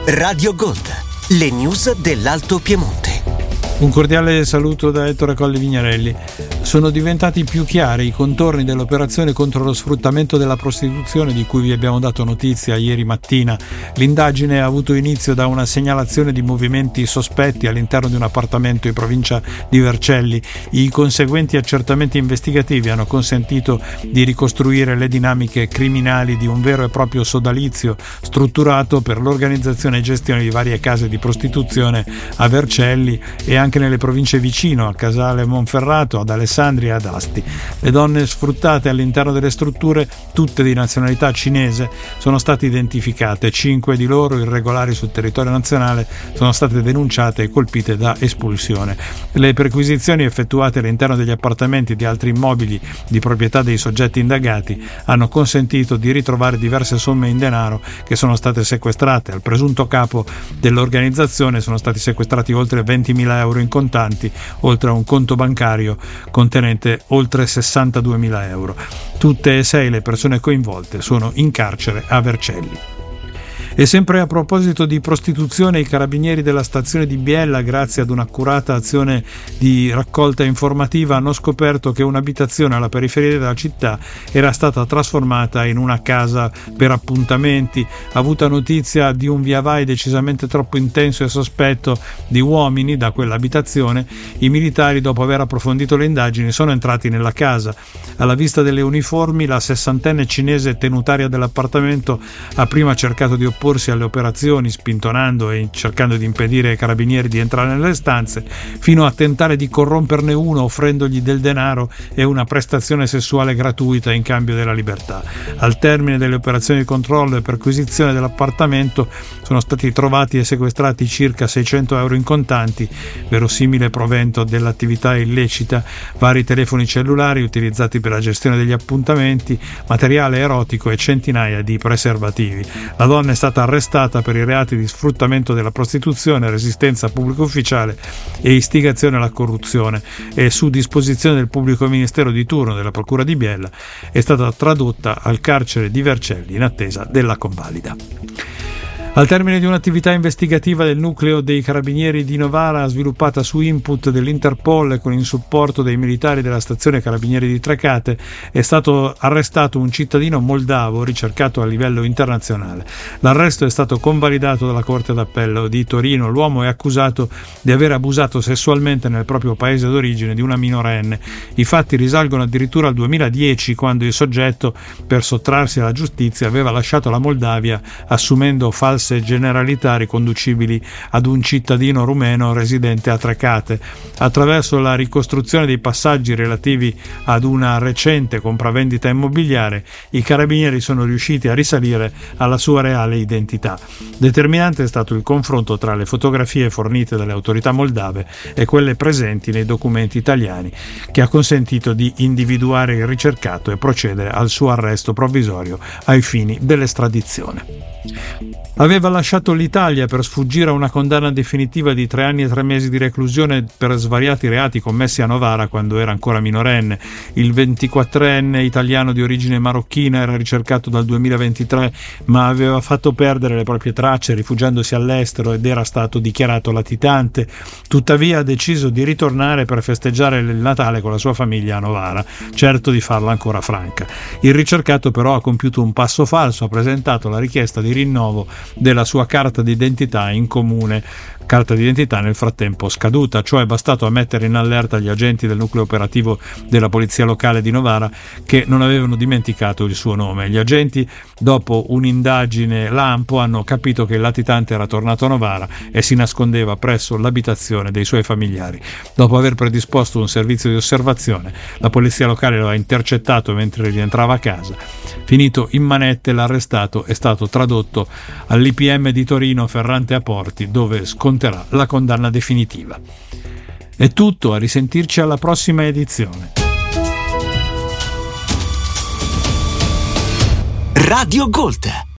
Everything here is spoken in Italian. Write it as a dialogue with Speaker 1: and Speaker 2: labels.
Speaker 1: Radio Gold, le news dell'Alto Piemonte.
Speaker 2: Un cordiale saluto da Ettore Colli Vignarelli. Sono diventati più chiari i contorni dell'operazione contro lo sfruttamento della prostituzione di cui vi abbiamo dato notizia ieri mattina. L'indagine ha avuto inizio da una segnalazione di movimenti sospetti all'interno di un appartamento in provincia di Vercelli. I conseguenti accertamenti investigativi hanno consentito di ricostruire le dinamiche criminali di un vero e proprio sodalizio strutturato per l'organizzazione e gestione di varie case di prostituzione a Vercelli e anche nelle province vicino, a Casale Monferrato, ad Alessandria e ad Asti. Le donne sfruttate all'interno delle strutture, tutte di nazionalità cinese, sono state identificate. 5 di loro, irregolari sul territorio nazionale, sono state denunciate e colpite da espulsione. Le perquisizioni effettuate all'interno degli appartamenti e di altri immobili di proprietà dei soggetti indagati hanno consentito di ritrovare diverse somme in denaro che sono state sequestrate. Al presunto capo dell'organizzazione sono stati sequestrati oltre 20.000 euro in contanti, oltre a un conto bancario contenente oltre 62.000 euro. Tutte e 6 le persone coinvolte sono in carcere a Vercelli. E sempre a proposito di prostituzione, i carabinieri della stazione di Biella, grazie ad un'accurata azione di raccolta informativa, hanno scoperto che un'abitazione alla periferia della città era stata trasformata in una casa per appuntamenti. Avuta notizia di un viavai decisamente troppo intenso e sospetto di uomini da quell'abitazione, i militari, dopo aver approfondito le indagini, sono entrati nella casa. Alla vista delle uniformi, la 60enne cinese tenutaria dell'appartamento ha prima cercato di opporsi alle operazioni, spintonando e cercando di impedire ai carabinieri di entrare nelle stanze, fino a tentare di corromperne uno offrendogli del denaro e una prestazione sessuale gratuita in cambio della libertà. Al termine delle operazioni di controllo e perquisizione dell'appartamento sono stati trovati e sequestrati circa 600 euro in contanti, verosimile provento dell'attività illecita, vari telefoni cellulari utilizzati per la gestione degli appuntamenti, materiale erotico e centinaia di preservativi. La donna è stata arrestata per i reati di sfruttamento della prostituzione, resistenza a pubblico ufficiale e istigazione alla corruzione, e su disposizione del pubblico ministero di turno della procura di Biella è stata tradotta al carcere di Vercelli in attesa della convalida. Al termine di un'attività investigativa del nucleo dei carabinieri di Novara, sviluppata su input dell'Interpol e con il supporto dei militari della stazione carabinieri di Trecate, è stato arrestato un cittadino moldavo ricercato a livello internazionale. L'arresto è stato convalidato dalla Corte d'Appello di Torino. L'uomo è accusato di aver abusato sessualmente nel proprio paese d'origine di una minorenne. I fatti risalgono addirittura al 2010, quando il soggetto, per sottrarsi alla giustizia, aveva lasciato la Moldavia assumendo false generalità riconducibili ad un cittadino rumeno residente a Trecate. Attraverso la ricostruzione dei passaggi relativi ad una recente compravendita immobiliare, i carabinieri sono riusciti a risalire alla sua reale identità. Determinante è stato il confronto tra le fotografie fornite dalle autorità moldave e quelle presenti nei documenti italiani, che ha consentito di individuare il ricercato e procedere al suo arresto provvisorio ai fini dell'estradizione. Aveva lasciato l'Italia per sfuggire a una condanna definitiva di 3 anni e 3 mesi di reclusione per svariati reati commessi a Novara quando era ancora minorenne. Il 24enne italiano di origine marocchina era ricercato dal 2023, ma aveva fatto perdere le proprie tracce rifugiandosi all'estero ed era stato dichiarato latitante. Tuttavia ha deciso di ritornare per festeggiare il Natale con la sua famiglia a Novara, certo di farla ancora franca. Il ricercato però ha compiuto un passo falso, ha presentato la richiesta di rinnovo della sua carta d'identità in comune, carta d'identità nel frattempo scaduta. Ciò è bastato a mettere in allerta gli agenti del nucleo operativo della polizia locale di Novara, che non avevano dimenticato il suo nome. Gli agenti, dopo un'indagine lampo, hanno capito che il latitante era tornato a Novara e si nascondeva presso l'abitazione dei suoi familiari. Dopo aver predisposto un servizio di osservazione, la polizia locale lo ha intercettato mentre rientrava a casa. Finito in manette, l'arrestato è stato tradotto all'IPM di Torino Ferrante a Porti, dove sconterà la condanna definitiva. È tutto, a risentirci alla prossima edizione.
Speaker 1: Radio Gold.